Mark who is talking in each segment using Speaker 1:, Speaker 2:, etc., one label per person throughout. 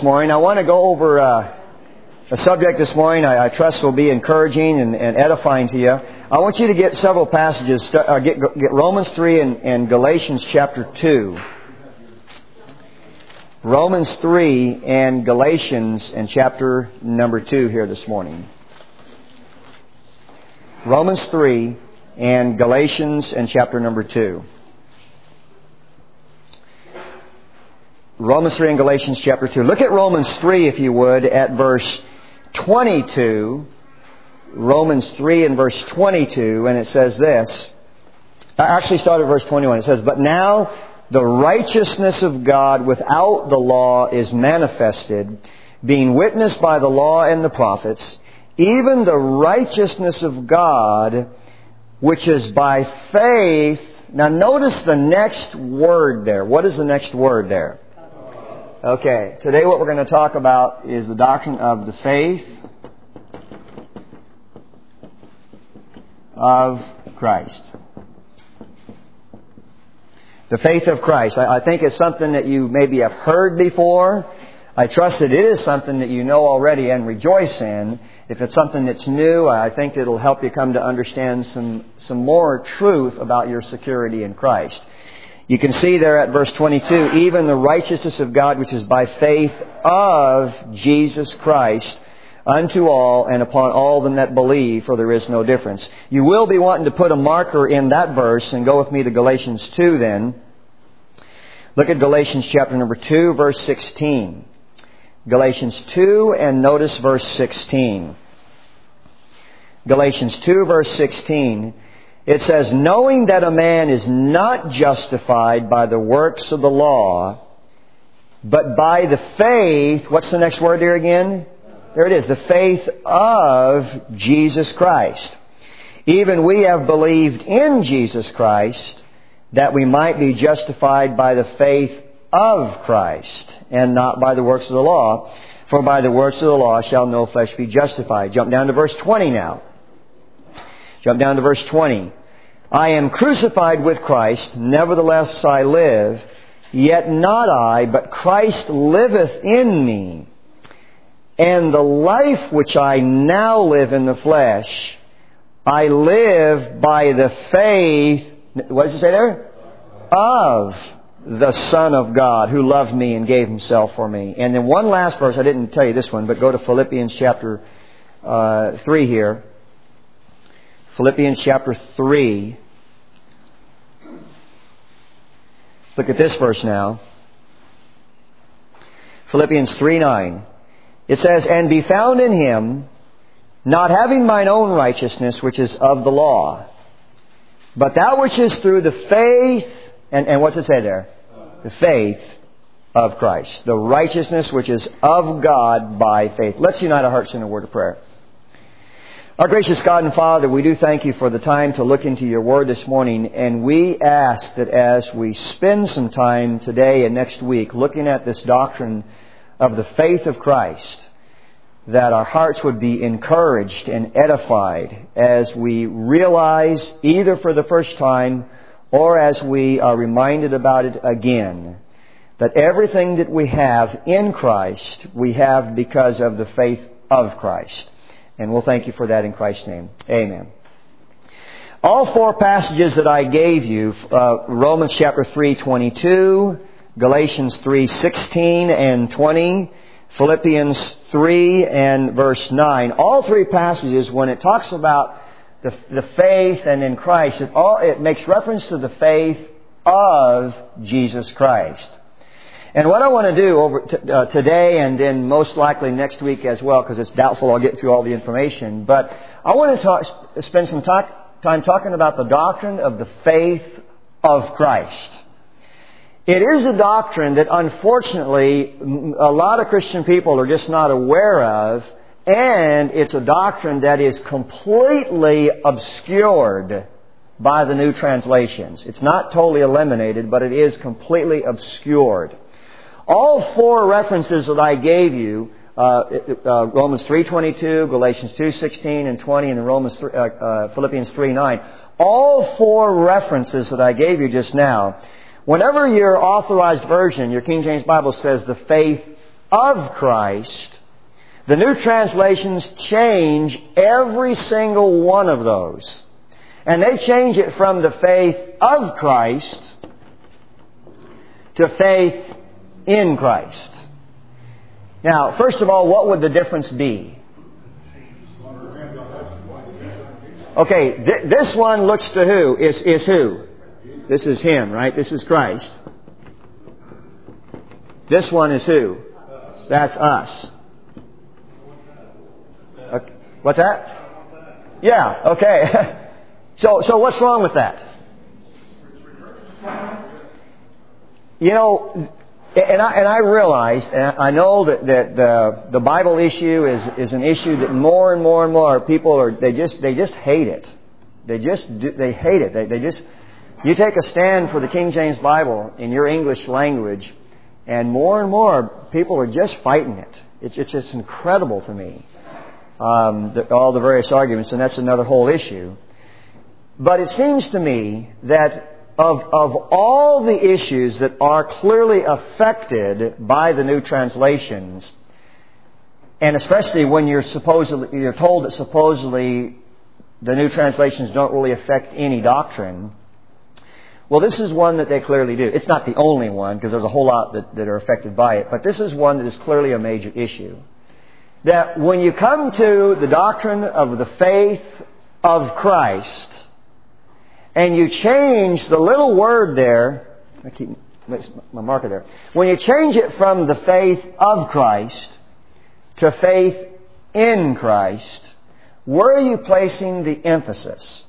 Speaker 1: morning. I want to go over a subject this morning I trust will be encouraging and edifying to you. I want you to get several passages. Get Romans 3 and Galatians chapter 2. Romans 3 and Galatians and chapter number 2 here this morning. Romans 3 and Galatians and chapter number 2. Romans 3 and Galatians chapter 2. Look at Romans 3, if you would, at verse 22. Romans 3 and verse 22, and it says this. I actually started at verse 21. It says, "But now the righteousness of God without the law is manifested, being witnessed by the law and the prophets, even the righteousness of God, which is by faith." Now notice the next word there. What is the next word there? Okay, today what we're going to talk about is the doctrine of the faith of Christ. The faith of Christ. I think it's something that you maybe have heard before. I trust that it is something that you know already and rejoice in. If it's something that's new, I think it'll help you come to understand some more truth about your security in Christ. You can see there at verse 22, "Even the righteousness of God, which is by faith of Jesus Christ, unto all and upon all them that believe, for there is no difference." You will be wanting to put a marker in that verse and go with me to Galatians 2 then. Look at Galatians chapter number 2, verse 16. Galatians 2 and notice verse 16. Galatians 2 verse 16. It says, "Knowing that a man is not justified by the works of the law, but by the faith," what's the next word there again? There it is, "the faith of Jesus Christ. Even we have believed in Jesus Christ, that we might be justified by the faith of Christ, and not by the works of the law. For by the works of the law shall no flesh be justified." Jump down to verse 20 now. Jump down to verse 20. "I am crucified with Christ, nevertheless I live, yet not I, but Christ liveth in me. And the life which I now live in the flesh, I live by the faith," what does it say there? "Of the Son of God, who loved me and gave Himself for me." And then one last verse, I didn't tell you this one, but go to Philippians chapter 3 here. Philippians chapter 3. Look at this verse now. Philippians 3:9. It says, "And be found in Him, not having mine own righteousness, which is of the law, but that which is through the faith," and what's it say there? The faith of Christ. The righteousness which is of God by faith. Let's unite our hearts in a word of prayer. Our gracious God and Father, we do thank You for the time to look into Your Word this morning, and we ask that as we spend some time today and next week looking at this doctrine of the faith of Christ, that our hearts would be encouraged and edified as we realize, either for the first time or as we are reminded about it again, that everything that we have in Christ, we have because of the faith of Christ. And we'll thank You for that in Christ's name. Amen. All four passages that I gave you, Romans chapter 3:22, Galatians 3:16 and 20, Philippians 3 and verse 9. All three passages, when it talks about the faith and in Christ, it makes reference to the faith of Jesus Christ. And what I want to do today and then most likely next week as well, because it's doubtful I'll get through all the information, but I want to spend some time talking about the doctrine of the faith of Christ. It is a doctrine that unfortunately a lot of Christian people are just not aware of, and it's a doctrine that is completely obscured by the new translations. It's not totally eliminated, but it is completely obscured. All four references that I gave you, Romans 3:22, Galatians 2:16 and 20, and Philippians 3:9, all four references that I gave you just now, whenever your authorized version, your King James Bible says the faith of Christ, the new translations change every single one of those. And they change it from the faith of Christ to faith in Christ. Now, first of all, what would the difference be? Okay, this one looks to who? Is who? This is Him, right? This is Christ. This one is who? That's us. Okay. What's that? Yeah, okay. So what's wrong with that? You know, and I realize, and I know that the Bible issue is an issue that more and more people they just hate it. They hate it. You take a stand for the King James Bible in your English language, and more people are just fighting it. It's just incredible to me. All the various arguments, and that's another whole issue. But it seems to me that of all the issues that are clearly affected by the new translations, and especially when you're told that supposedly the new translations don't really affect any doctrine, well, this is one that they clearly do. It's not the only one, because there's a whole lot that are affected by it, but this is one that is clearly a major issue. That when you come to the doctrine of the faith of Christ, and you change the little word there, I keep my marker there. When you change it from the faith of Christ to faith in Christ, where are you placing the emphasis?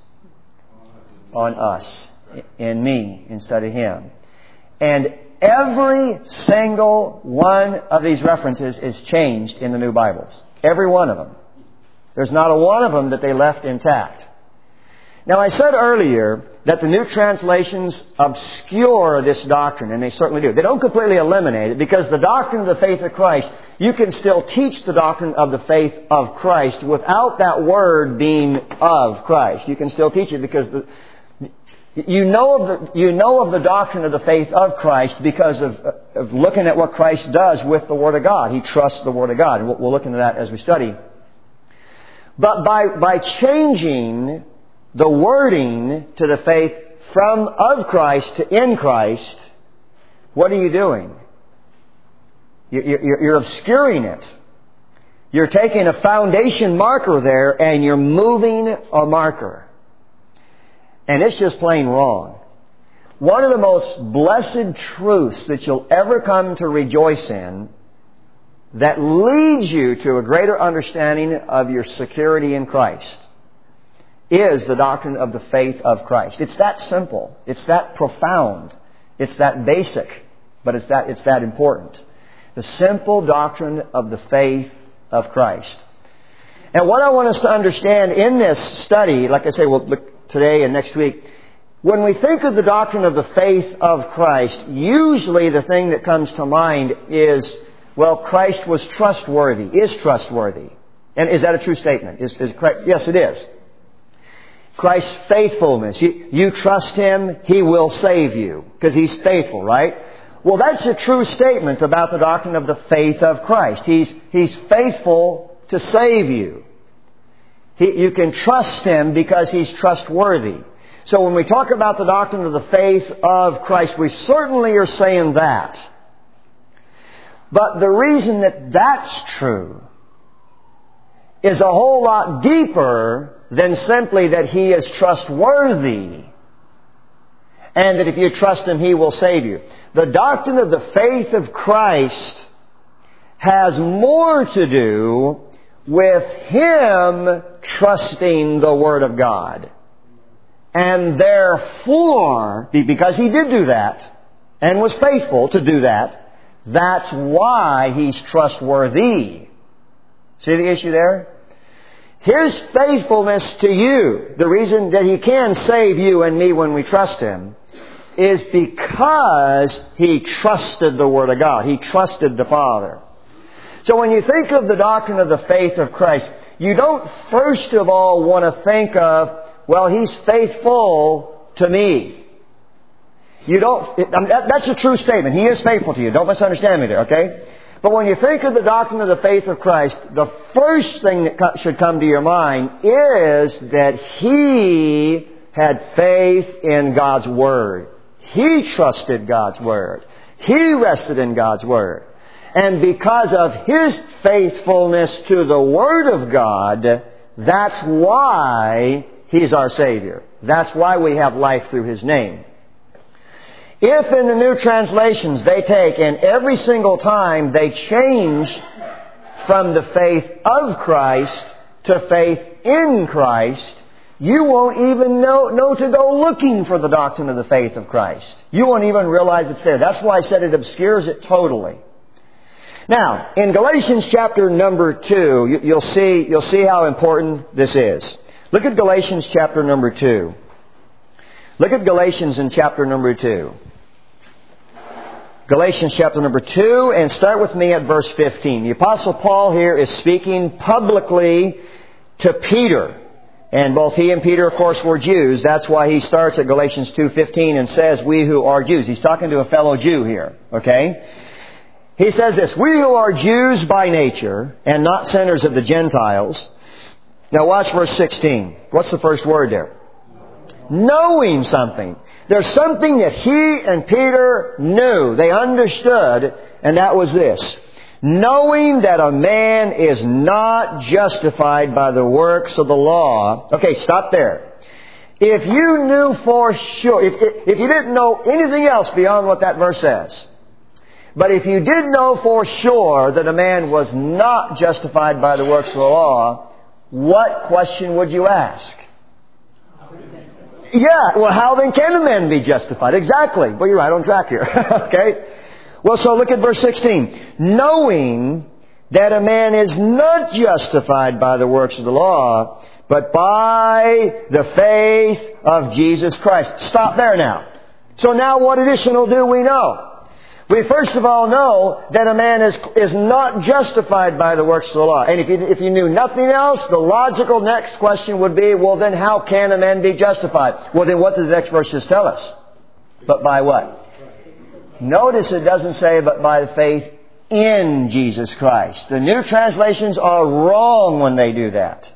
Speaker 1: On us, in me, instead of Him. And every single one of these references is changed in the new Bibles. Every one of them. There's not a one of them that they left intact. Now, I said earlier that the new translations obscure this doctrine, and they certainly do. They don't completely eliminate it, because the doctrine of the faith of Christ, you can still teach the doctrine of the faith of Christ without that word being of Christ. You can still teach it because you know of the doctrine of the faith of Christ because of looking at what Christ does with the Word of God. He trusts the Word of God. And we'll look into that as we study. But by changing the wording to the faith from of Christ to in Christ, what are you doing? You're obscuring it. You're taking a foundation marker there and you're moving a marker. And it's just plain wrong. One of the most blessed truths that you'll ever come to rejoice in, that leads you to a greater understanding of your security in Christ, is the doctrine of the faith of Christ. It's that simple. It's that profound. It's that basic. But it's that important. The simple doctrine of the faith of Christ. And what I want us to understand in this study, like I say, we'll look today and next week, when we think of the doctrine of the faith of Christ, usually the thing that comes to mind is, well, Christ was trustworthy, is trustworthy. And is that a true statement? Is Christ? Yes, it is. Christ's faithfulness. You trust Him, He will save you, because He's faithful, right? Well, that's a true statement about the doctrine of the faith of Christ. He's faithful to save you. You can trust Him because He's trustworthy. So when we talk about the doctrine of the faith of Christ, we certainly are saying that. But the reason that that's true is a whole lot deeper than simply that He is trustworthy and that if you trust Him, He will save you. The doctrine of the faith of Christ has more to do with Him trusting the Word of God. And therefore, because He did do that and was faithful to do that, that's why He's trustworthy. See the issue there? His faithfulness to you, the reason that He can save you and me when we trust Him, is because He trusted the Word of God. He trusted the Father. So when you think of the doctrine of the faith of Christ, you don't first of all want to think of, well, He's faithful to me. You don't. That's a true statement. He is faithful to you. Don't misunderstand me there, okay? But when you think of the doctrine of the faith of Christ, the first thing that should come to your mind is that He had faith in God's Word. He trusted God's Word. He rested in God's Word. And because of His faithfulness to the Word of God, that's why He's our Savior. That's why we have life through His name. If in the new translations they take, and every single time they change from the faith of Christ to faith in Christ, you won't even know to go looking for the doctrine of the faith of Christ. You won't even realize it's there. That's why I said it obscures it totally. Now, in Galatians chapter number 2, you'll see how important this is. Look at Galatians chapter number 2. Look at Galatians in chapter number 2. Galatians chapter number 2, and start with me at verse 15. The Apostle Paul here is speaking publicly to Peter. And both he and Peter, of course, were Jews. That's why he starts at Galatians 2:15 and says, we who are Jews. He's talking to a fellow Jew here. Okay? He says this, we who are Jews by nature and not sinners of the Gentiles. Now watch verse 16. What's the first word there? Knowing something. There's something that he and Peter knew. They understood, and that was this. Knowing that a man is not justified by the works of the law. Okay, stop there. If you knew for sure, if you didn't know anything else beyond what that verse says, but if you did know for sure that a man was not justified by the works of the law, what question would you ask? Yeah, well, how then can a man be justified? Exactly. Well, you're right on track here. Okay? Well, so look at verse 16. Knowing that a man is not justified by the works of the law, but by the faith of Jesus Christ. Stop there now. So now what additional do we know? We first of all know that a man is not justified by the works of the law. And if you knew nothing else, the logical next question would be, well then how can a man be justified? Well then what does the next verse just tell us? But by what? Notice it doesn't say but by the faith in Jesus Christ. The new translations are wrong when they do that.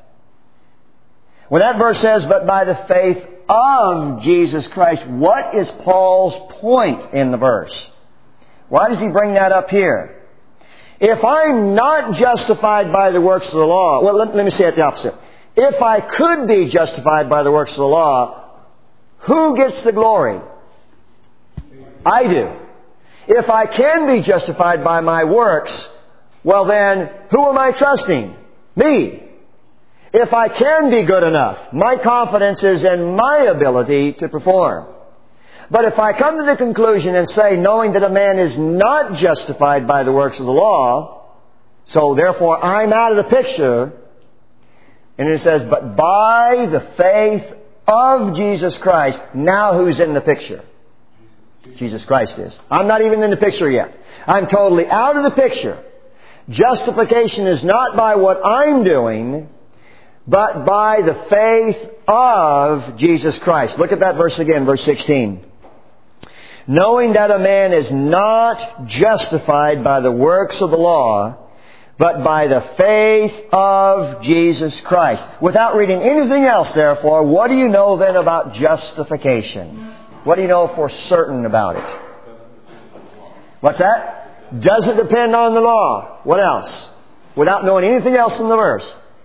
Speaker 1: When that verse says but by the faith of Jesus Christ, what is Paul's point in the verse? Why does he bring that up here? If I'm not justified by the works of the law, well, let me say it the opposite. If I could be justified by the works of the law, who gets the glory? I do. If I can be justified by my works, well then, who am I trusting? Me. If I can be good enough, my confidence is in my ability to perform. But if I come to the conclusion and say, knowing that a man is not justified by the works of the law, so therefore I'm out of the picture, and it says, but by the faith of Jesus Christ, now who's in the picture? Jesus Christ is. I'm not even in the picture yet. I'm totally out of the picture. Justification is not by what I'm doing, but by the faith of Jesus Christ. Look at that verse again, verse 16. Knowing that a man is not justified by the works of the law, but by the faith of Jesus Christ. Without reading anything else, therefore, what do you know then about justification? What do you know for certain about it? What's that? Doesn't depend on the law. What else? Without knowing anything else in the verse.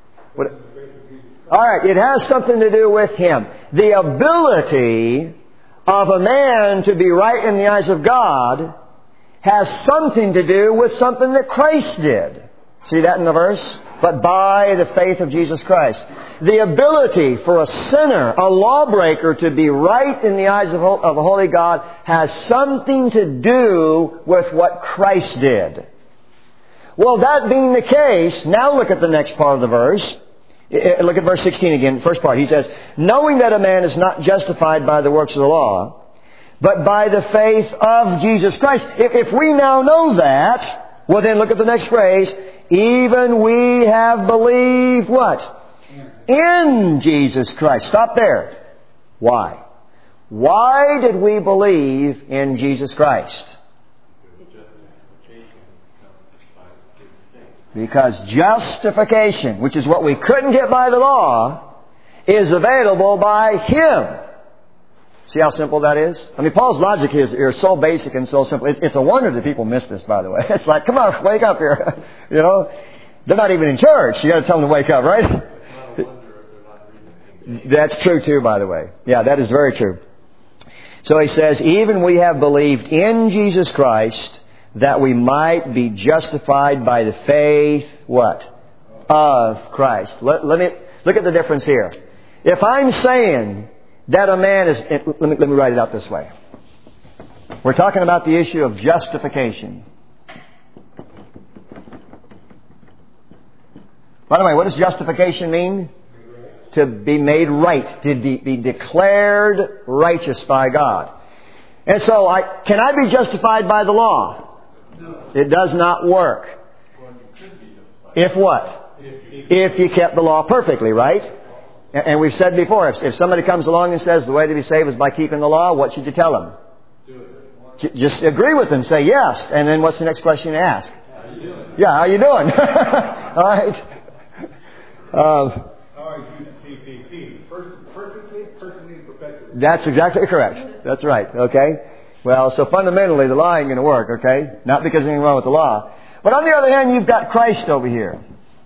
Speaker 1: Alright, it has something to do with Him. The ability of a man to be right in the eyes of God has something to do with something that Christ did. See that in the verse? But by the faith of Jesus Christ. The ability for a sinner, a lawbreaker, to be right in the eyes of a holy God has something to do with what Christ did. Well, that being the case, now look at the next part of the verse. Look at verse 16 again, first part. He says, knowing that a man is not justified by the works of the law, but by the faith of Jesus Christ. If we now know that, well then look at the next phrase. Even we have believed what? In Jesus Christ. Stop there. Why? Why did we believe in Jesus Christ? Because justification, which is what we couldn't get by the law, is available by Him. See how simple that is? I mean, Paul's logic is so basic and so simple. It's a wonder that people miss this, by the way. It's like, come on, wake up here. You know? They're not even in church. You got to tell them to wake up, right? That's true too, by the way. Yeah, that is very true. So he says, even we have believed in Jesus Christ that we might be justified by the faith, what? Of Christ. Let me look at the difference here. If I'm saying that a man is... Let me write it out this way. We're talking about the issue of justification. By the way, what does justification mean? To be made right. To be declared righteous by God. And so, can I be justified by the law? No. It does not work. Well, you could be justified. If what? If you kept the law perfectly, right? And we've said before, if somebody comes along and says the way to be saved is by keeping the law, what should you tell them? Do it. Just agree with them. Say yes. And then what's the next question you ask? How you doing? Yeah, how you doing? All right. Perfectly, perpetually. That's exactly correct. That's right. Okay. Well, so fundamentally, the law ain't going to work. Okay. Not because there's anything wrong with the law, but on the other hand, you've got Christ over here.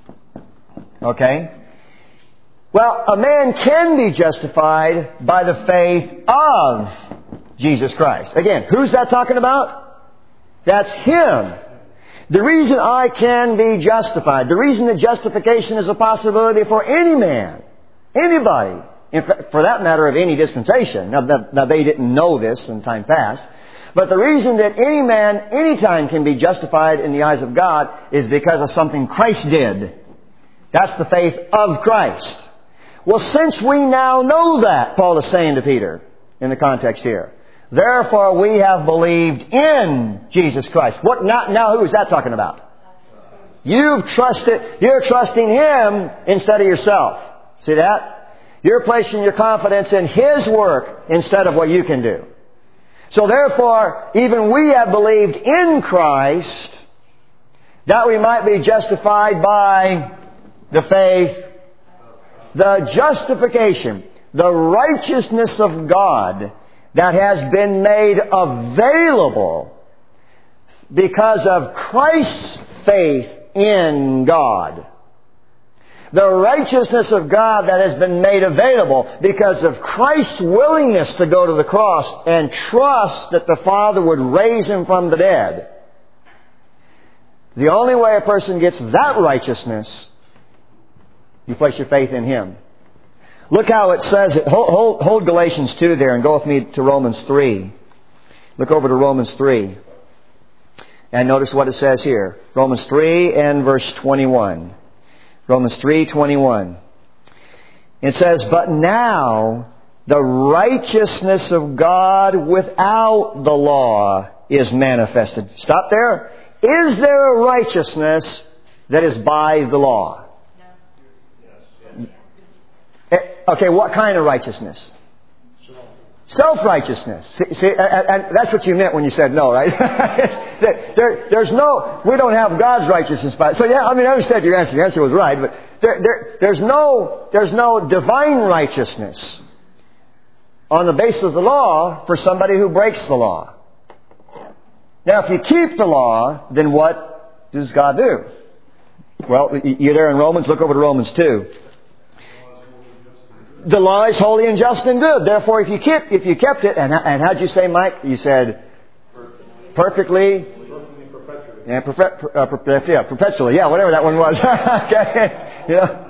Speaker 1: Okay. Well, a man can be justified by the faith of Jesus Christ. Again, who's that talking about? That's Him. The reason I can be justified, the reason that justification is a possibility for any man, anybody, in fact, for that matter of any dispensation. Now they didn't know this in time past. But the reason that any man, anytime can be justified in the eyes of God is because of something Christ did. That's the faith of Christ. Well, since we now know that, Paul is saying to Peter in the context here, therefore we have believed in Jesus Christ. What now who is that talking about? You're trusting Him instead of yourself. See that? You're placing your confidence in His work instead of what you can do. So therefore, even we have believed in Christ that we might be justified by the faith, the justification, the righteousness of God that has been made available because of Christ's faith in God. The righteousness of God that has been made available because of Christ's willingness to go to the cross and trust that the Father would raise Him from the dead. The only way a person gets that righteousness, you place your faith in Him. Look how it says it. Hold Galatians 2 there and go with me to Romans 3. Look over to Romans 3. And notice what it says here. Romans 3 and verse 21. Romans 3:21. It says, but now the righteousness of God without the law is manifested. Stop there. Is there a righteousness that is by the law? Okay, what kind of righteousness? Self-righteousness. See, and that's what you meant when you said no, right? We don't have God's righteousness. So yeah, I understand your answer. Your answer was right, but there's no divine righteousness on the basis of the law for somebody who breaks the law. Now, if you keep the law, then what does God do? Well, you're there in Romans. Look over to Romans 2. The law is holy and just and good. Therefore, if you kept it, and how'd you say, Mike? You said perfectly, and perpetually. Yeah, whatever that one was. Okay,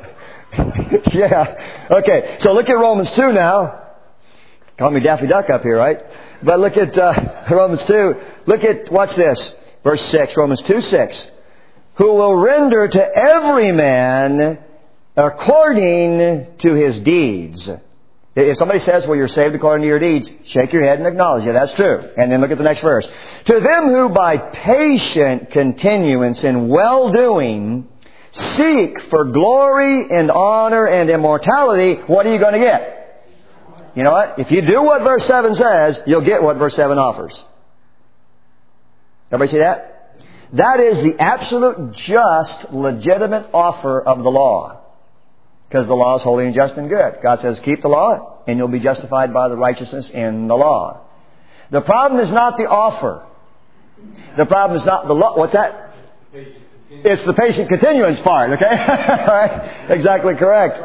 Speaker 1: yeah. Okay. So look at Romans 2 now. Call me Daffy Duck up here, right? But look at Romans 2. Look at what's this? Verse 6. Romans 2:6. Who will render to every man according to his deeds. If somebody says, well, you're saved according to your deeds, shake your head and acknowledge it. That's true. And then look at the next verse. To them who by patient continuance in well-doing seek for glory and honor and immortality, what are you going to get? You know what? If you do what verse 7 says, you'll get what verse 7 offers. Everybody see that? That is the absolute, just, legitimate offer of the law. Because the law is holy and just and good. God says, keep the law, and you'll be justified by the righteousness in the law. The problem is not the offer. The problem is not the law. What's that? It's the patient continuance part, okay? Right? Exactly correct.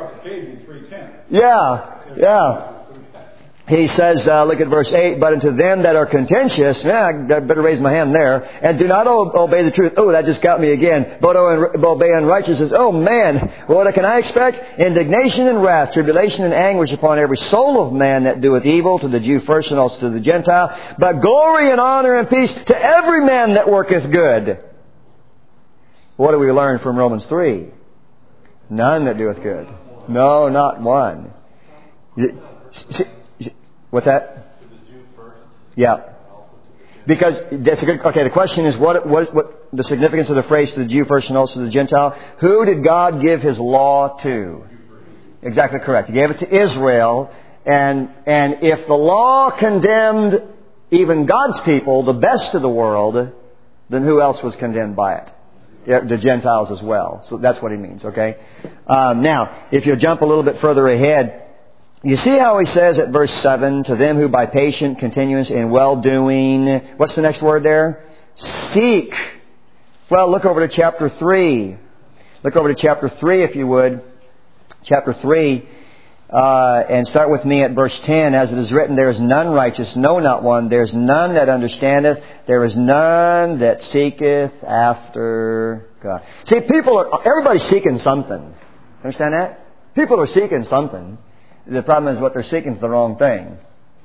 Speaker 1: Yeah. He says, look at verse 8, but unto them that are contentious, I better raise my hand there, and do not obey the truth. Oh, that just got me again. But obey unrighteousness. Oh man, what can I expect? Indignation and wrath, tribulation and anguish upon every soul of man that doeth evil, to the Jew first and also to the Gentile. But glory and honor and peace to every man that worketh good. What do we learn from Romans 3? None that doeth good. No, not one. What's that? To the Jew first. Yeah. Because that's a good. Okay, the question is what the significance of the phrase to the Jew first and also to the Gentile? Who did God give His law to? Exactly correct. He gave it to Israel, and if the law condemned even God's people, the best of the world, then who else was condemned by it? Yeah, the Gentiles as well. So that's what he means. Okay. Now, if you jump a little bit further ahead. You see how he says at verse 7, to them who by patient continuance in well-doing, what's the next word there? Seek. Well, look over to chapter 3. Look over to chapter 3 if you would. Chapter 3, and start with me at verse 10. As it is written, there is none righteous, no, not one. There is none that understandeth. There is none that seeketh after God. See, everybody's seeking something. Understand that? People are seeking something. The problem is what they're seeking is the wrong thing.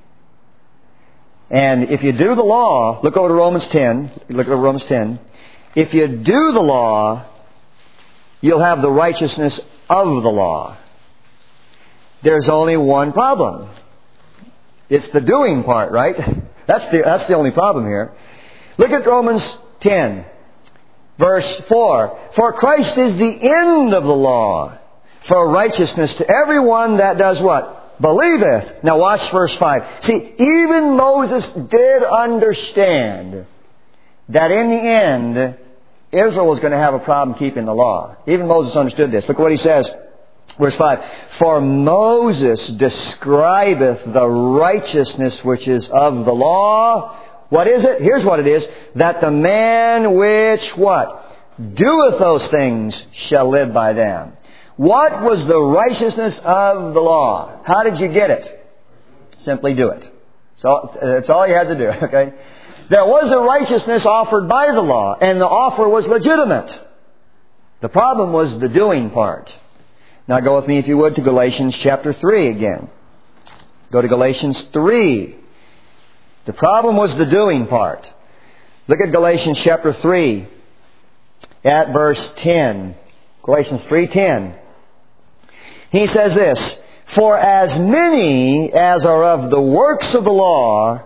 Speaker 1: And if you do the law, look over to Romans 10. Look at Romans 10. If you do the law, you'll have the righteousness of the law. There's only one problem. It's the doing part, right? That's the only problem here. Look at Romans 10, verse 4. For Christ is the end of the law, for righteousness to everyone that does what? Believeth. Now watch verse 5. See, even Moses did understand that in the end, Israel was going to have a problem keeping the law. Even Moses understood this. Look what he says. Verse 5. For Moses describeth the righteousness which is of the law. What is it? Here's what it is. That the man which what? Doeth those things shall live by them. What was the righteousness of the law? How did you get it? Simply do it. So that's all you had to do, okay? There was a righteousness offered by the law, and the offer was legitimate. The problem was the doing part. Now go with me, if you would, to Galatians chapter 3 again. Go to Galatians 3. The problem was the doing part. Look at Galatians chapter 3 at verse 10. Galatians 3:10. He says this, for as many as are of the works of the law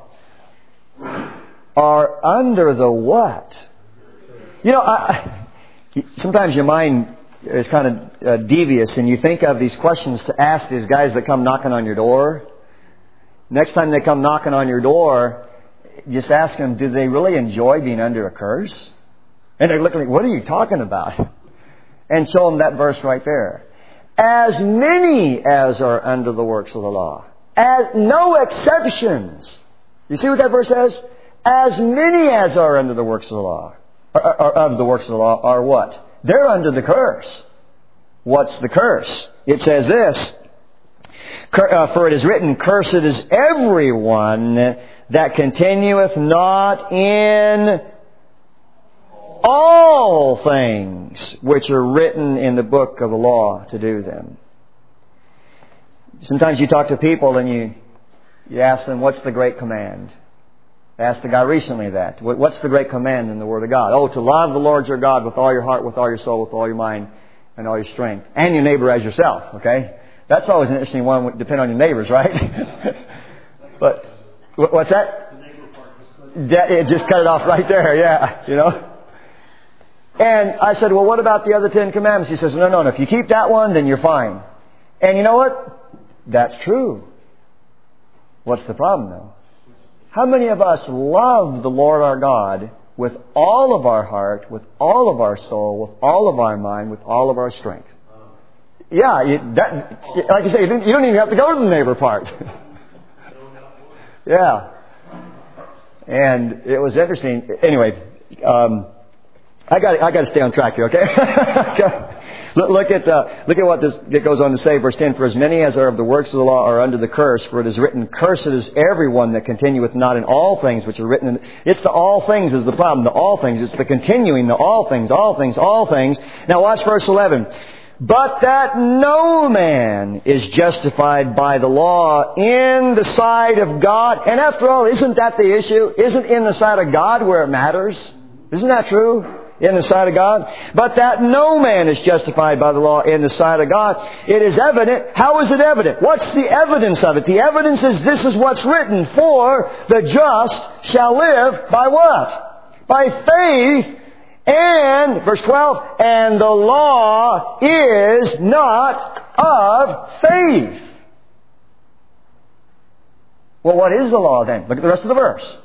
Speaker 1: are under the what? You know, sometimes your mind is kind of devious, and you think of these questions to ask these guys that come knocking on your door. Next time they come knocking on your door, just ask them, do they really enjoy being under a curse? And they're looking like, what are you talking about? And show them that verse right there. As many as are under the works of the law. As no exceptions. You see what that verse says? As many as are under the works of the law. Or of the works of the law are what? They're under the curse. What's the curse? It says this. For it is written, cursed is everyone that continueth not in all things which are written in the book of the law to do them. Sometimes you talk to people and you ask them, what's the great command? I asked a guy recently that. What's the great command in the Word of God? Oh, to love the Lord your God with all your heart, with all your soul, with all your mind, and all your strength. And your neighbor as yourself, okay? That's always an interesting one, depend on your neighbors, right? But, what's that? The neighbor part. It just cut it off right there, yeah, you know? And I said, well, what about the other 10 commandments? He says, no, if you keep that one, then you're fine. And you know what? That's true. What's the problem, though? How many of us love the Lord our God with all of our heart, with all of our soul, with all of our mind, with all of our strength. Yeah, like you say, you don't even have to go to the neighbor part. Yeah. And it was interesting. Anyway, I got to stay on track here, okay? Look at what it goes on to say, verse 10. For as many as are of the works of the law are under the curse, for it is written, cursed is everyone that continueth not in all things which are written. It's the all things is the problem. The all things. It's the continuing. The all things, all things, all things. Now watch verse 11. But that no man is justified by the law in the sight of God. And after all, isn't that the issue? Isn't in the sight of God where it matters? Isn't that true? In the sight of God. But that no man is justified by the law in the sight of God. It is evident. How is it evident? What's the evidence of it? The evidence is this is what's written. For the just shall live by what? By faith. And, verse 12, and the law is not of faith. Well, what is the law then? Look at the rest of the verse.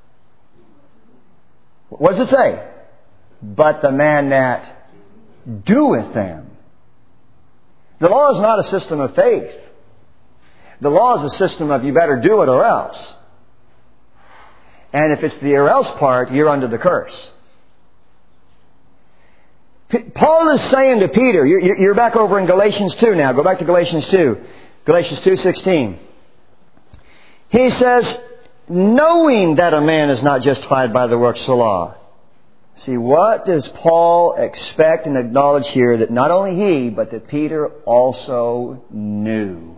Speaker 1: What does it say? But the man that doeth them. The law is not a system of faith. The law is a system of you better do it or else. And if it's the or else part, you're under the curse. Paul is saying to Peter, you're back over in Galatians 2 now. Go back to Galatians 2. Galatians 2:16. He says, knowing that a man is not justified by the works of the law. See, what does Paul expect and acknowledge here that not only he, but that Peter also knew?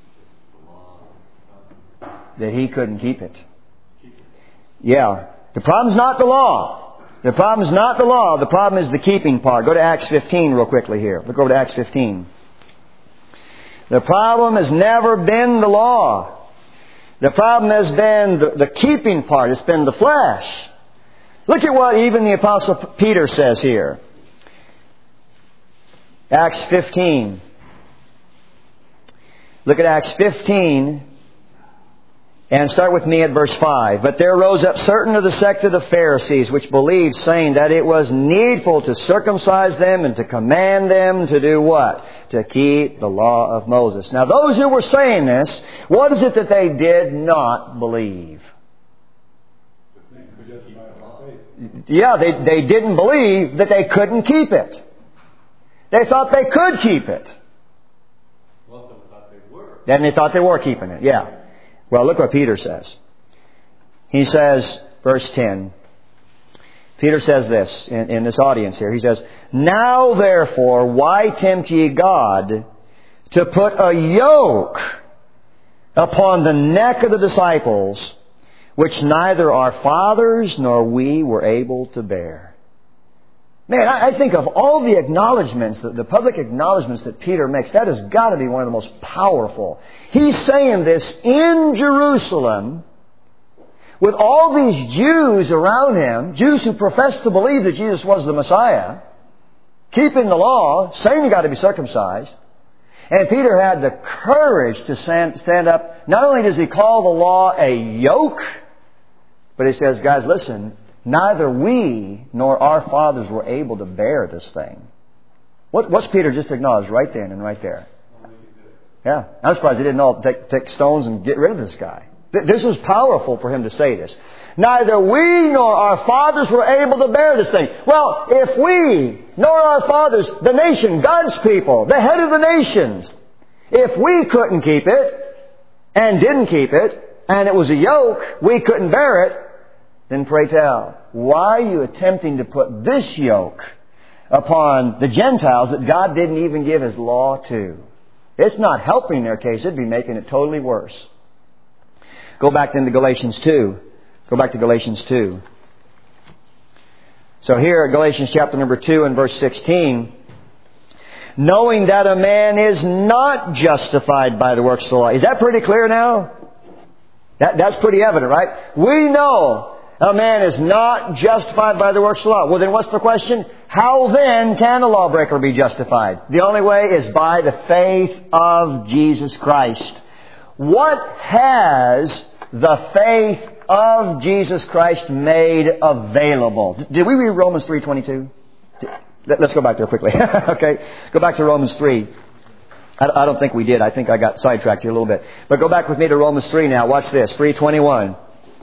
Speaker 1: That he couldn't keep it. Yeah. The problem's not the law. The problem is not the law. The problem is the keeping part. Go to Acts 15 real quickly here. Look over to Acts 15. The problem has never been the law. The problem has been the keeping part. It's been the flesh. Look at what even the Apostle Peter says here. Acts 15. Look at Acts 15. And start with me at verse 5. But there rose up certain of the sect of the Pharisees, which believed, saying that it was needful to circumcise them and to command them to do what? To keep the law of Moses. Now those who were saying this, what is it that they did not believe? Yeah, they didn't believe that they couldn't keep it. They thought they could keep it.
Speaker 2: Well, they thought they were.
Speaker 1: Then they thought they were keeping it, yeah. Well, look what Peter says. He says, verse 10, Peter says this in this audience here. He says, now therefore, why tempt ye God to put a yoke upon the neck of the disciples, which neither our fathers nor we were able to bear? Man, I think of all the acknowledgments, the public acknowledgments that Peter makes, that has got to be one of the most powerful. He's saying this in Jerusalem with all these Jews around him, Jews who profess to believe that Jesus was the Messiah, keeping the law, saying you got to be circumcised. And Peter had the courage to stand up. Not only does he call the law a yoke, but he says, guys, listen, neither we nor our fathers were able to bear this thing. What's Peter just acknowledged right then and right there? Yeah, I'm surprised he didn't all take stones and get rid of this guy. This was powerful for him to say this. Neither we nor our fathers were able to bear this thing. Well, if we nor our fathers, the nation, God's people, the head of the nations, if we couldn't keep it and didn't keep it, and it was a yoke, we couldn't bear it, then pray tell, why are you attempting to put this yoke upon the Gentiles that God didn't even give His law to? It's not helping their case. It'd be making it totally worse. Go back then to Galatians 2. Go back to Galatians 2. So here, Galatians chapter number 2 and verse 16. Knowing that a man is not justified by the works of the law. Is that pretty clear now? That's pretty evident, right? We know a man is not justified by the works of the law. Well, then what's the question? How then can a lawbreaker be justified? The only way is by the faith of Jesus Christ. What has the faith of Jesus Christ made available. Did we read Romans 3:22? Let's go back there quickly. Okay. Go back to Romans 3. I don't think we did. I think I got sidetracked here a little bit. But go back with me to Romans 3 now. Watch this. 3:21.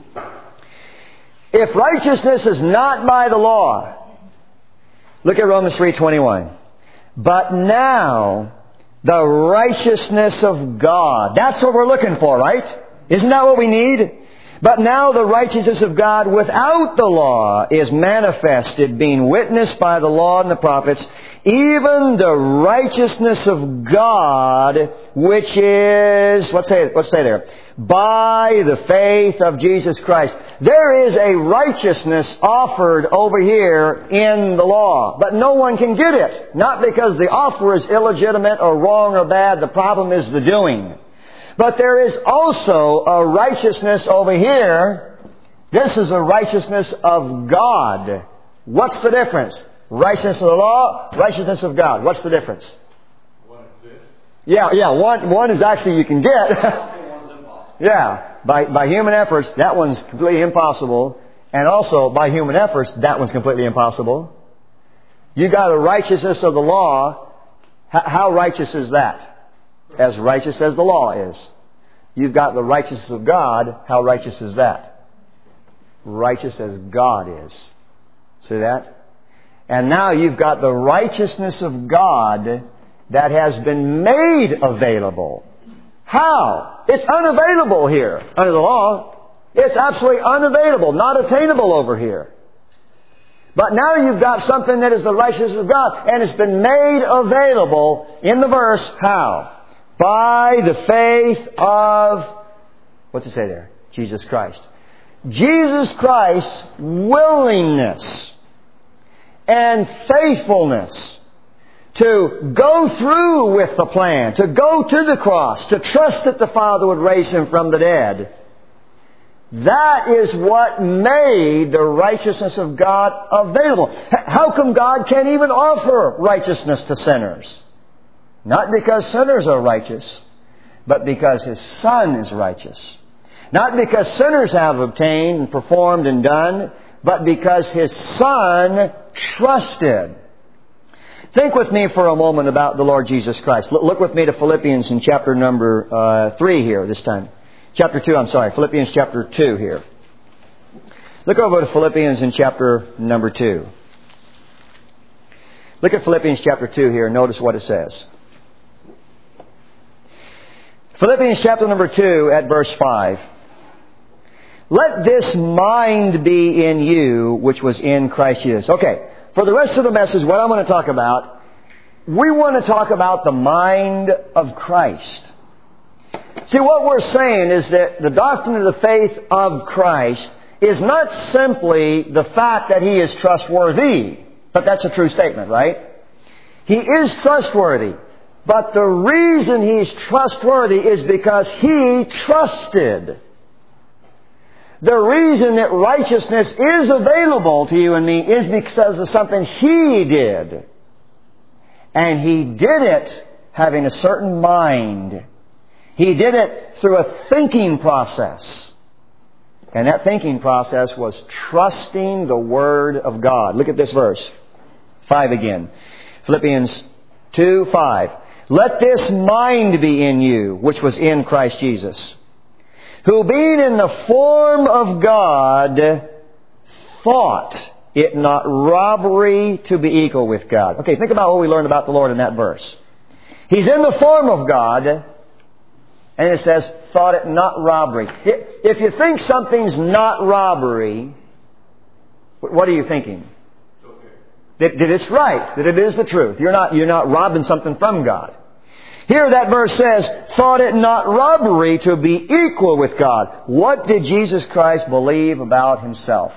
Speaker 1: If righteousness is not by the law, look at Romans 3:21. But now the righteousness of God. That's what we're looking for, right? Isn't that what we need? But now the righteousness of God without the law is manifested, being witnessed by the law and the prophets, even the righteousness of God, which is, let's say there, by the faith of Jesus Christ. There is a righteousness offered over here in the law, but no one can get it. Not because the offer is illegitimate or wrong or bad. The problem is the doing. But there is also a righteousness over here. This is a righteousness of God. What's the difference? Righteousness of the law, righteousness of God. What's the difference?
Speaker 2: One exists.
Speaker 1: Yeah. One is actually you can get.
Speaker 2: One's impossible.
Speaker 1: Yeah. By human efforts, that one's completely impossible. And also, by human efforts, that one's completely impossible. You got a righteousness of the law. How righteous is that? As righteous as the law is. You've got the righteousness of God. How righteous is that? Righteous as God is. See that? And now you've got the righteousness of God that has been made available. How? It's unavailable here under the law. It's absolutely unavailable, not attainable over here. But now you've got something that is the righteousness of God, and it's been made available in the verse. How? By the faith of, what's it say there? Jesus Christ. Jesus Christ's willingness and faithfulness to go through with the plan, to go to the cross, to trust that the Father would raise Him from the dead. That is what made the righteousness of God available. How come God can't even offer righteousness to sinners? Not because sinners are righteous, but because His Son is righteous. Not because sinners have obtained and performed and done, but because His Son trusted. Think with me for a moment about the Lord Jesus Christ. Look with me to Philippians in chapter number 3 here this time. Philippians chapter 2 here. Look over to Philippians in chapter number 2. Look at Philippians chapter 2 here and notice what it says. Philippians chapter number 2 at verse 5. Let this mind be in you, which was in Christ Jesus. Okay, for the rest of the message, what I'm going to talk about, we want to talk about the mind of Christ. See, what we're saying is that the doctrine of the faith of Christ is not simply the fact that He is trustworthy, but that's a true statement, right? He is trustworthy. But the reason He's trustworthy is because He trusted. The reason that righteousness is available to you and me is because of something He did. And He did it having a certain mind. He did it through a thinking process. And that thinking process was trusting the Word of God. Look at this verse. 5 again. Philippians 2:5. Let this mind be in you, which was in Christ Jesus, who being in the form of God, thought it not robbery to be equal with God. Okay, think about what we learned about the Lord in that verse. He's in the form of God, and it says, thought it not robbery. If you think something's not robbery, what are you thinking? That it's right, that it is the truth. You're not robbing something from God. Here that verse says, thought it not robbery to be equal with God. What did Jesus Christ believe about Himself?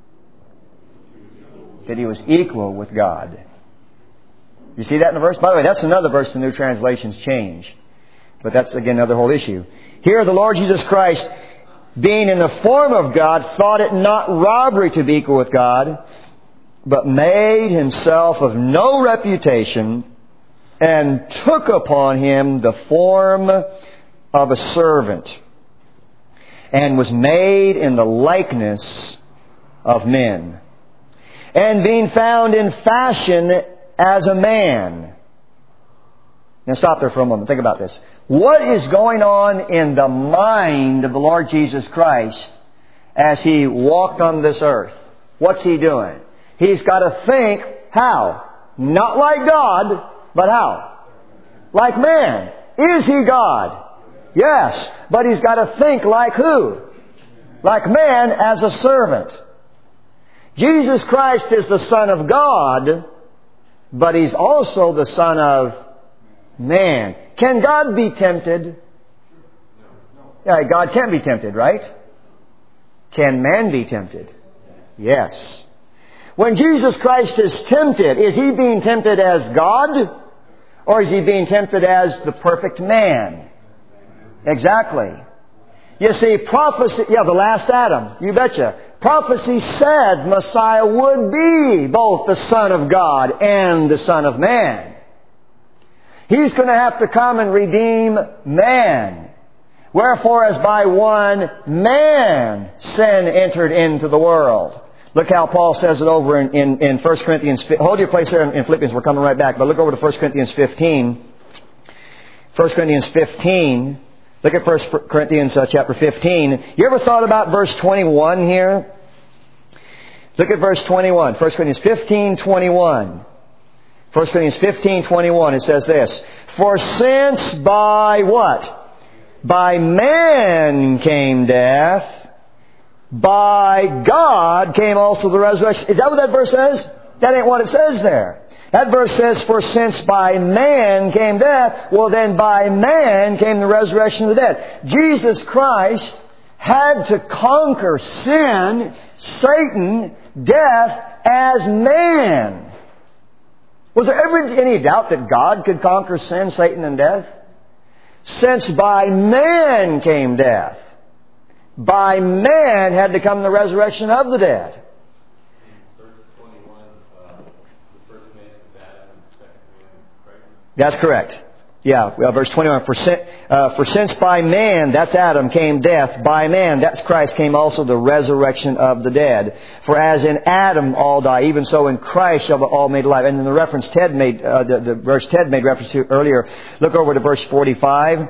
Speaker 1: That He was equal with God. You see that in the verse? By the way, that's another verse the New Translations change. But that's, again, another whole issue. Here the Lord Jesus Christ, being in the form of God, thought it not robbery to be equal with God, but made Himself of no reputation, and took upon Him the form of a servant, and was made in the likeness of men. And being found in fashion as a man. Now stop there for a moment. Think about this. What is going on in the mind of the Lord Jesus Christ as He walked on this earth? What's He doing? He's got to think how? Not like God, but how? Like man. Is He God? Yes. But He's got to think like who? Like man as a servant. Jesus Christ is the Son of God, but He's also the Son of man. Can God be tempted? Yeah, God can be tempted, right? Can man be tempted? Yes. When Jesus Christ is tempted, is He being tempted as God? Or is He being tempted as the perfect man? Exactly. You see, prophecy, the last Adam, you betcha. Prophecy said Messiah would be both the Son of God and the Son of Man. He's going to have to come and redeem man. Wherefore, as by one man sin entered into the world. Look how Paul says it over in 1 Corinthians. Hold your place there in Philippians. We're coming right back. But look over to 1 Corinthians 15. 1 Corinthians 15. Look at 1 Corinthians chapter 15. You ever thought about verse 21 here? Look at verse 21. 1 Corinthians 15:21. 1 Corinthians 15:21. It says this. For since by what? By man came death, by God came also the resurrection. Is that what that verse says? That ain't what it says there. That verse says, for since by man came death, well then by man came the resurrection of the dead. Jesus Christ had to conquer sin, Satan, death as man. Was there ever any doubt that God could conquer sin, Satan, and death? Since by man came death, by man had to come the resurrection of the dead.
Speaker 2: Verse 21, the first man is Adam and the second man is Christ.
Speaker 1: That's correct. Yeah, verse 21. For since by man, that's Adam, came death, by man, that's Christ, came also the resurrection of the dead. For as in Adam all die, even so in Christ shall be all made alive. And then the reference Ted made, the verse Ted made reference to earlier. Look over to verse 45.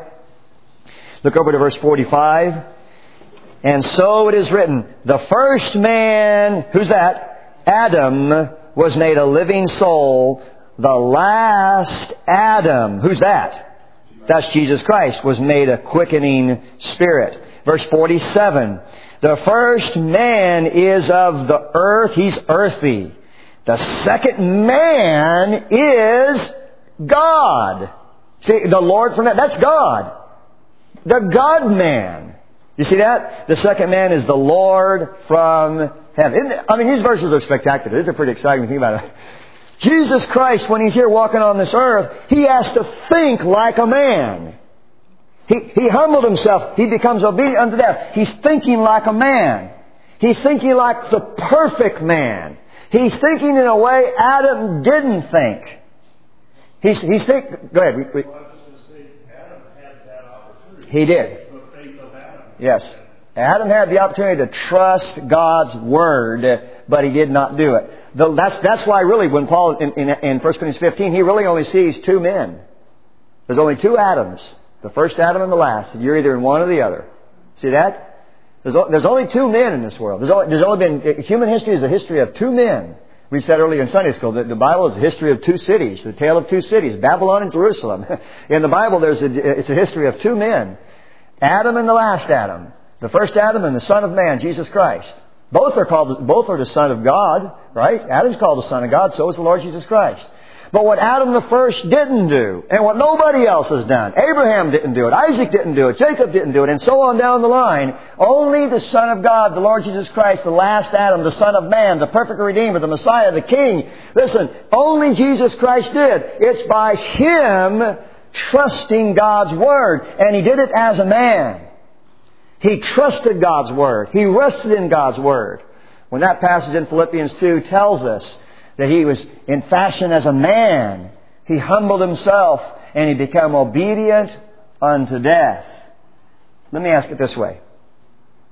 Speaker 1: Look over to verse 45. And so it is written, the first man, who's that? Adam, was made a living soul. The last Adam, who's that? That's Jesus Christ, was made a quickening spirit. Verse 47. The first man is of the earth. He's earthy. The second man is God. See, the Lord from heaven, that's God. The God-man. You see that? The second man is the Lord from heaven. These verses are spectacular. These are pretty exciting. Think about it. Jesus Christ, when He's here walking on this earth, He has to think like a man. He humbled Himself. He becomes obedient unto death. He's thinking like a man. He's thinking like the perfect man. He's thinking in a way Adam didn't think. He's thinking... Go ahead.
Speaker 2: Adam had that opportunity.
Speaker 1: He did.
Speaker 2: The faith of Adam.
Speaker 1: Yes. Adam had the opportunity to trust God's Word, but he did not do it. That's why really when Paul in 1 Corinthians 15, he really only sees two men. There's only two Adams. The first Adam and the last. You're either in one or the other. See that? There's only two men in this world. There's only been... Human history is a history of two men. We said earlier in Sunday school that the Bible is a history of two cities. The tale of two cities. Babylon and Jerusalem. In the Bible it's a history of two men. Adam and the last Adam. The first Adam and the Son of Man, Jesus Christ. Both are the Son of God, right? Adam's called the Son of God, so is the Lord Jesus Christ. But what Adam the first didn't do, and what nobody else has done, Abraham didn't do it, Isaac didn't do it, Jacob didn't do it, and so on down the line, only the Son of God, the Lord Jesus Christ, the last Adam, the Son of Man, the perfect Redeemer, the Messiah, the King. Listen, only Jesus Christ did. It's by Him trusting God's Word, and He did it as a man. He trusted God's Word. He rested in God's Word. When that passage in Philippians 2 tells us that He was in fashion as a man, He humbled Himself and He became obedient unto death. Let me ask it this way.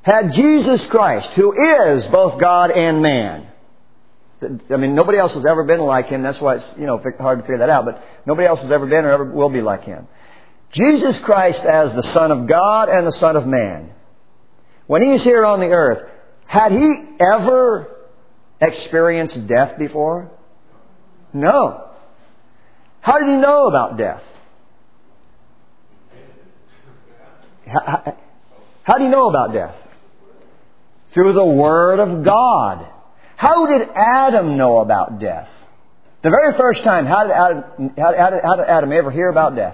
Speaker 1: had Jesus Christ, who is both God and man. I mean, nobody else has ever been like Him. That's why it's, hard to figure that out. But nobody else has ever been or ever will be like Him. Jesus Christ as the Son of God and the Son of Man. When He is here on the earth, had He ever experienced death before? No. How did He know about death? How do you know about death? Through the Word of God. How did Adam know about death? The very first time, how did Adam ever hear about death?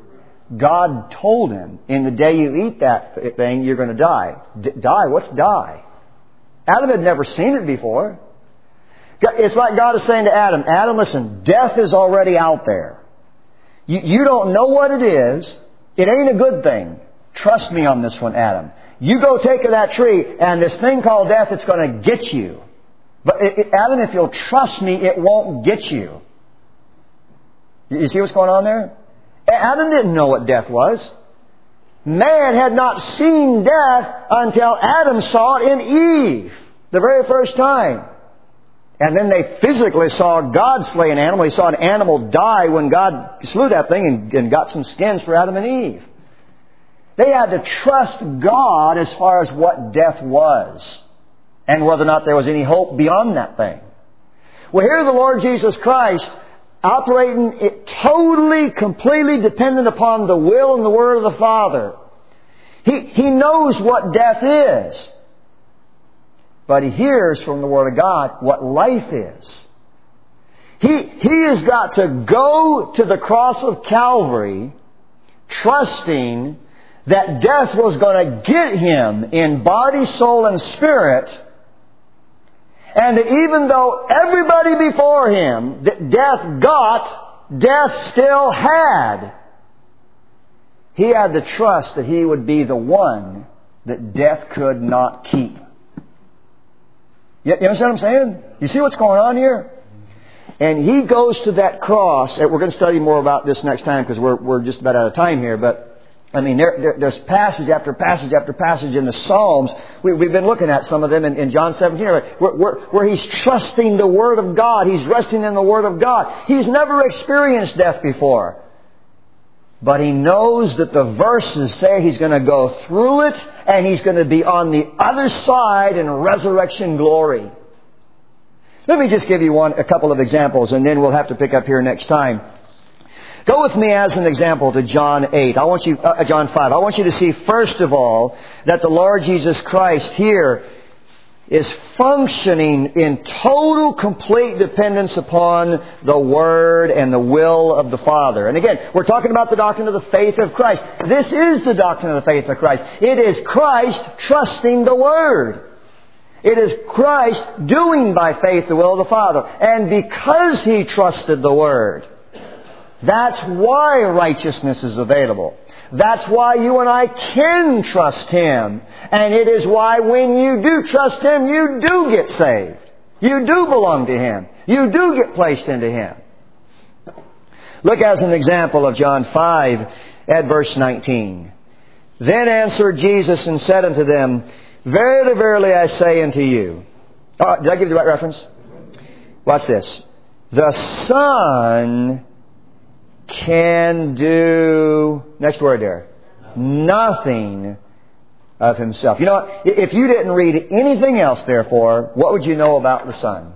Speaker 1: God told him, in the day you eat that thing, you're going to die. Die? What's die? Adam had never seen it before. It's like God is saying to Adam, Adam, listen, death is already out there. You don't know what it is. It ain't a good thing. Trust me on this one, Adam. You go take of that tree, and this thing called death, it's going to get you. But Adam, if you'll trust me, it won't get you. You see what's going on there? Adam didn't know what death was. Man had not seen death until Adam saw it in Eve, the very first time. And then they physically saw God slay an animal. He saw an animal die when God slew that thing and got some skins for Adam and Eve. They had to trust God as far as what death was and whether or not there was any hope beyond that thing. Well, here the Lord Jesus Christ operating totally, completely dependent upon the will and the Word of the Father. He knows what death is. But He hears from the Word of God what life is. He has got to go to the cross of Calvary trusting that death was going to get Him in body, soul, and spirit. And that even though everybody before Him that death got, death still had. He had to trust that He would be the one that death could not keep. You understand what I'm saying? You see what's going on here? And He goes to that cross. And we're going to study more about this next time because we're just about out of time here. But I mean, there's passage after passage after passage in the Psalms. We've been looking at some of them in John 17, where He's trusting the Word of God. He's resting in the Word of God. He's never experienced death before. But He knows that the verses say He's going to go through it and He's going to be on the other side in resurrection glory. Let me just give you a couple of examples and then we'll have to pick up here next time. Go with me as an example to John 8. John 5. I want you to see first of all that the Lord Jesus Christ here is functioning in total, complete dependence upon the Word and the will of the Father. And again, we're talking about the doctrine of the faith of Christ. This is the doctrine of the faith of Christ. It is Christ trusting the Word. It is Christ doing by faith the will of the Father. And because He trusted the Word, that's why righteousness is available. That's why you and I can trust Him. And it is why when you do trust Him, you do get saved. You do belong to Him. You do get placed into Him. Look as an example of John 5 at verse 19. Then answered Jesus and said unto them, Verily, verily, I say unto you. Oh, did I give you the right reference? Watch this. The Son can do, next word there, nothing of Himself. You know what? If you didn't read anything else, therefore, what would you know about the Son?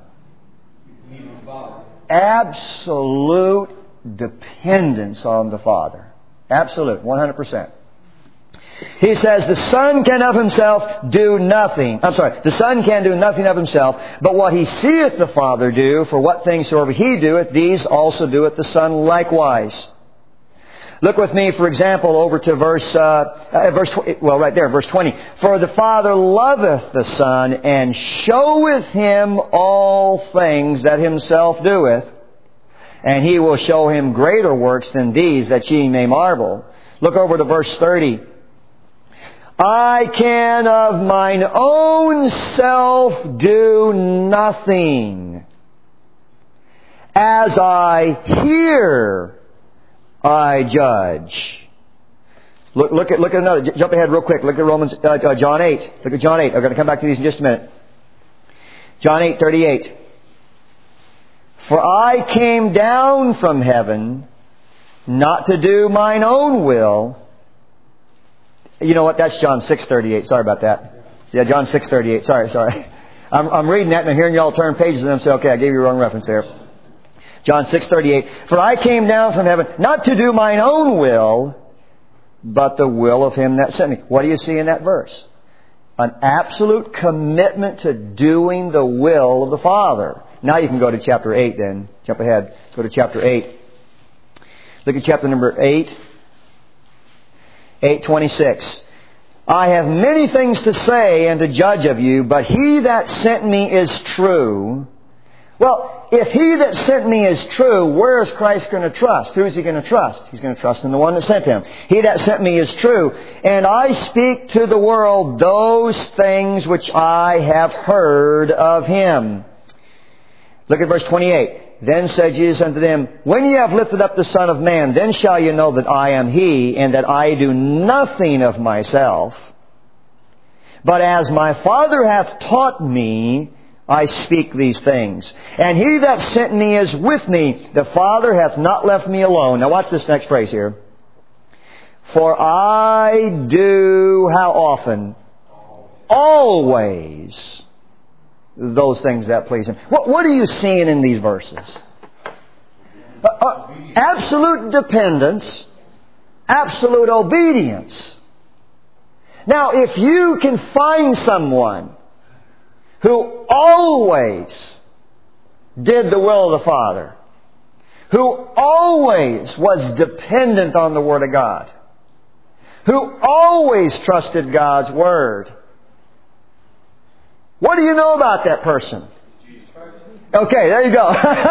Speaker 1: Absolute dependence on the Father. Absolute, 100%. He says the Son can of Himself do nothing. The Son can do nothing of Himself, but what He seeth the Father do, for what things soever He doeth, these also doeth the Son likewise. Look with me, for example, over to verse 20. For the Father loveth the Son, and showeth Him all things that Himself doeth, and He will show Him greater works than these, that ye may marvel. Look over to verse 30. I can of mine own self do nothing. As I hear, I judge. Look at another. Jump ahead real quick. Look at John 8. Look at John 8. I'm going to come back to these in just a minute. John 8:38. For I came down from heaven not to do mine own will. You know what? That's John 6:38. Sorry about that. Yeah, John 6:38. Sorry. I'm reading that and I'm hearing y'all turn pages and I'm saying, okay, I gave you the wrong reference there. John 6:38. For I came down from heaven not to do mine own will, but the will of Him that sent me. What do you see in that verse? An absolute commitment to doing the will of the Father. Now you can go to chapter 8 then. Jump ahead. Go to chapter 8. Look at chapter number 8. 8:26. I have many things to say and to judge of you, but He that sent me is true. Well, if He that sent me is true, where is Christ going to trust? Who is He going to trust? He's going to trust in the one that sent Him. He that sent me is true. And I speak to the world those things which I have heard of Him. Look at verse 28. Then said Jesus unto them, When ye have lifted up the Son of Man, then shall ye know that I am He, and that I do nothing of myself. But as my Father hath taught me, I speak these things. And He that sent me is with me. The Father hath not left me alone. Now watch this next phrase here. For I do, how often? Always those things that please Him. What are you seeing in these verses? Absolute dependence, absolute obedience. Now, if you can find someone who always did the will of the Father, who always was dependent on the Word of God, who always trusted God's Word, what do you know about that person? Okay, there you go.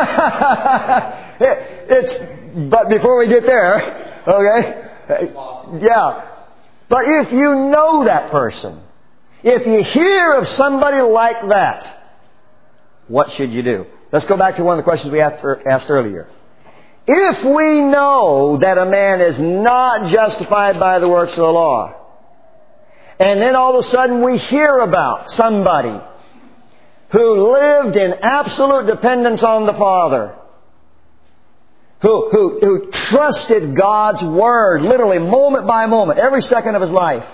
Speaker 1: But before we get there, okay, yeah. But if you know that person, if you hear of somebody like that, what should you do? Let's go back to one of the questions we asked earlier. If we know that a man is not justified by the works of the law, and then all of a sudden we hear about somebody who lived in absolute dependence on the Father, who trusted God's Word, literally moment by moment, every second of his life,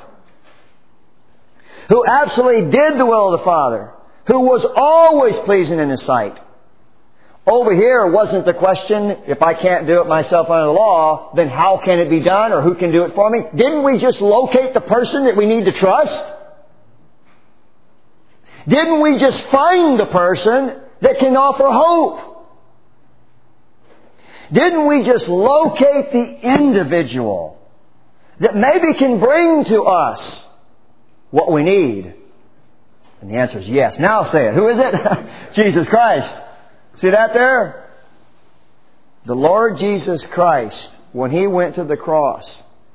Speaker 1: who absolutely did the will of the Father, who was always pleasing in His sight. Over here wasn't the question, if I can't do it myself under the law, then how can it be done, or who can do it for me? Didn't we just locate the person that we need to trust? Didn't we just find the person that can offer hope? Didn't we just locate the individual that maybe can bring to us what we need? And the answer is yes. Now say it. Who is it? Jesus Christ. See that there? The Lord Jesus Christ, when He went to the cross,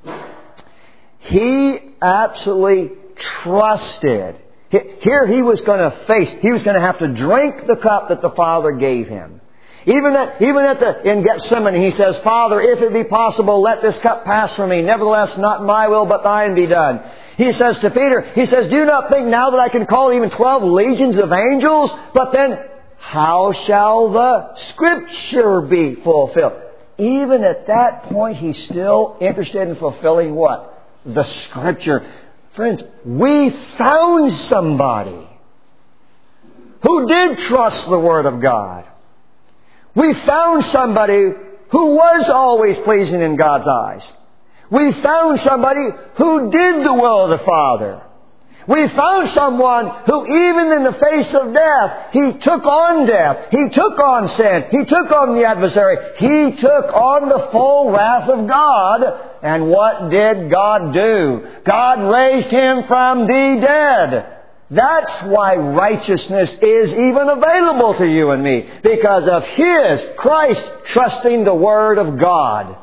Speaker 1: He absolutely trusted. Here He was going to face, He was going to have to drink the cup that the Father gave Him. Even in Gethsemane, He says, Father, if it be possible, let this cup pass from me. Nevertheless, not my will, but Thine be done. He says to Peter, He says, do not think now that I can call even 12 legions of angels, but then how shall the Scripture be fulfilled? Even at that point, He's still interested in fulfilling what? The Scripture. Friends, we found somebody who did trust the Word of God. We found somebody who was always pleasing in God's eyes. We found somebody who did the will of the Father. We found someone who, even in the face of death, He took on death. He took on sin. He took on the adversary. He took on the full wrath of God. And what did God do? God raised Him from the dead. That's why righteousness is even available to you and me. Because of His, Christ, trusting the Word of God.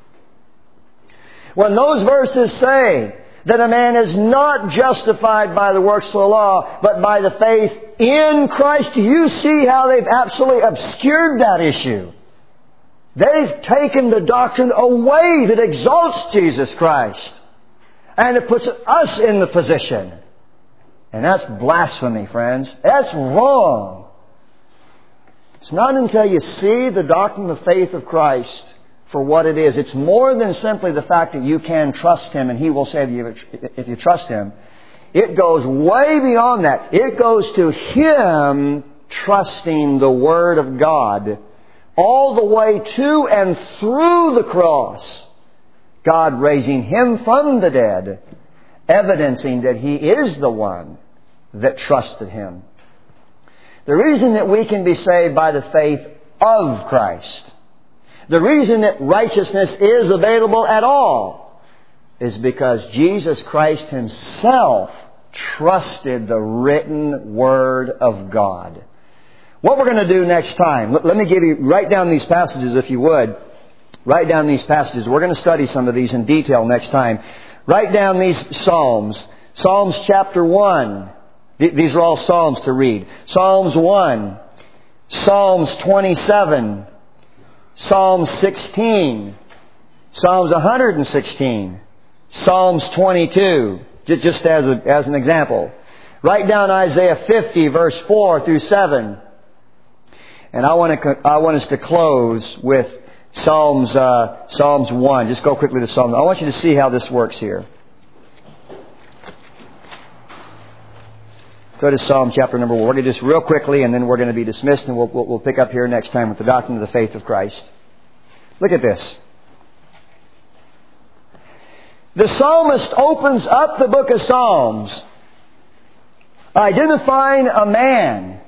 Speaker 1: When those verses say that a man is not justified by the works of the law, but by the faith in Christ, you see how they've absolutely obscured that issue. They've taken the doctrine away that exalts Jesus Christ. And it puts us in the position. And that's blasphemy, friends. That's wrong. It's not until you see the doctrine of faith of Christ for what it is. It's more than simply the fact that you can trust Him and He will save you if you trust Him. It goes way beyond that. It goes to Him trusting the Word of God all the way to and through the cross. God raising Him from the dead, evidencing that He is the one that trusted Him. The reason that we can be saved by the faith of Christ, the reason that righteousness is available at all, is because Jesus Christ Himself trusted the written Word of God. What we're going to do next time, let me give you, write down these passages if you would. Write down these passages. We're going to study some of these in detail next time. Write down these Psalms. Psalms chapter 1. These are all Psalms to read. Psalms 1. Psalms 27. Psalms 16. Psalms 116. Psalms 22. Just as an example. Write down Isaiah 50 verse 4 through 7. And I want us to close with Psalms 1. Just go quickly to Psalms. I want you to see how this works here. Go to Psalm chapter number 1. We're going to just real quickly, and then we're going to be dismissed, and we'll pick up here next time with the doctrine of the faith of Christ. Look at this. The psalmist opens up the book of Psalms identifying a man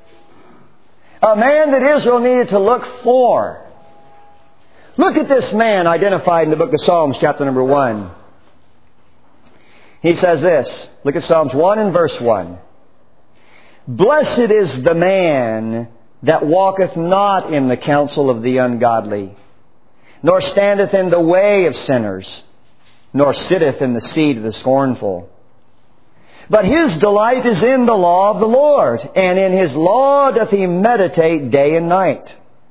Speaker 1: that Israel needed to look for. Look at this man identified in the book of Psalms, chapter number 1. He says this. Look at Psalms 1 and verse 1. Blessed is the man that walketh not in the counsel of the ungodly, nor standeth in the way of sinners, nor sitteth in the seat of the scornful. But his delight is in the law of the Lord, and in His law doth he meditate day and night.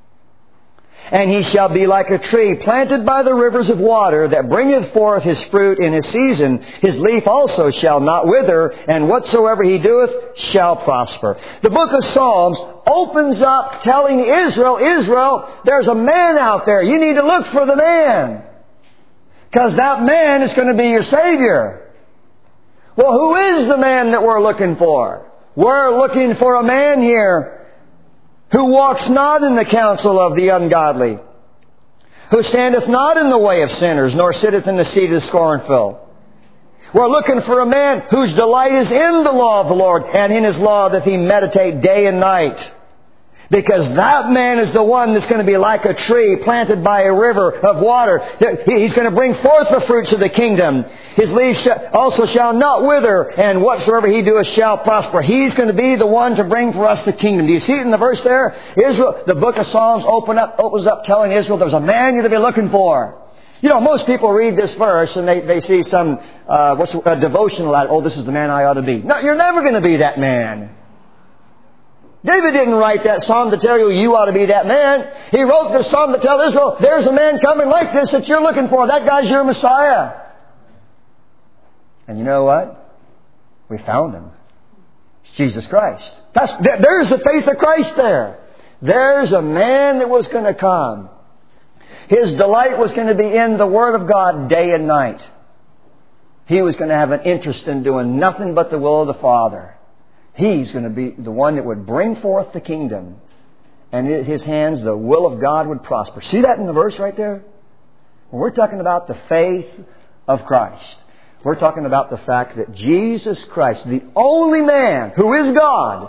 Speaker 1: And he shall be like a tree planted by the rivers of water, that bringeth forth his fruit in his season. His leaf also shall not wither, and whatsoever he doeth shall prosper. The book of Psalms opens up telling Israel, there's a man out there. You need to look for the man, because that man is going to be your Savior. Well, who is the man that we're looking for? We're looking for a man here who walks not in the counsel of the ungodly, who standeth not in the way of sinners, nor sitteth in the seat of the scornful. We're looking for a man whose delight is in the law of the Lord, and in His law doth he meditate day and night. Because that man is the one that's going to be like a tree planted by a river of water. He's going to bring forth the fruits of the kingdom. His leaves also shall not wither, and whatsoever he doeth shall prosper. He's going to be the one to bring for us the kingdom. Do you see it in the verse there? Israel, the book of Psalms opens up telling Israel there's a man you're to be looking for. You know, most people read this verse and they see some devotional out. Oh, this is the man I ought to be. No, you're never going to be that man. David didn't write that psalm to tell you ought to be that man. He wrote this psalm to tell Israel, there's a man coming like this that you're looking for. That guy's your Messiah. And you know what? We found Him. It's Jesus Christ. There's the faith of Christ there. There's a man that was going to come. His delight was going to be in the Word of God day and night. He was going to have an interest in doing nothing but the will of the Father. He's going to be the one that would bring forth the kingdom. And in His hands, the will of God would prosper. See that in the verse right there? When we're talking about the faith of Christ, we're talking about the fact that Jesus Christ, the only man who is God,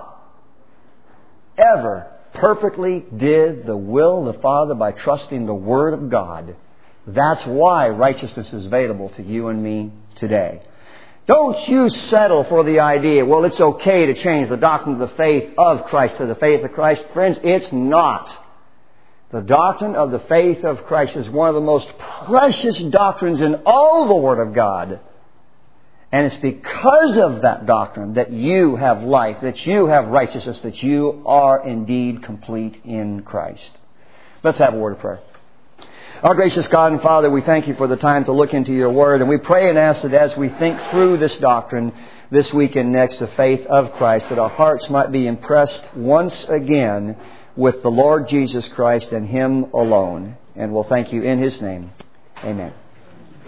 Speaker 1: ever perfectly did the will of the Father by trusting the Word of God. That's why righteousness is available to you and me today. Don't you settle for the idea, well, it's okay to change the doctrine of the faith of Christ to the faith of Christ. Friends, it's not. The doctrine of the faith of Christ is one of the most precious doctrines in all the Word of God. And it's because of that doctrine that you have life, that you have righteousness, that you are indeed complete in Christ. Let's have a word of prayer. Our gracious God and Father, we thank you for the time to look into your Word, and we pray and ask that as we think through this doctrine this week and next, the faith of Christ, that our hearts might be impressed once again with the Lord Jesus Christ and Him alone. And we'll thank you in His name. Amen.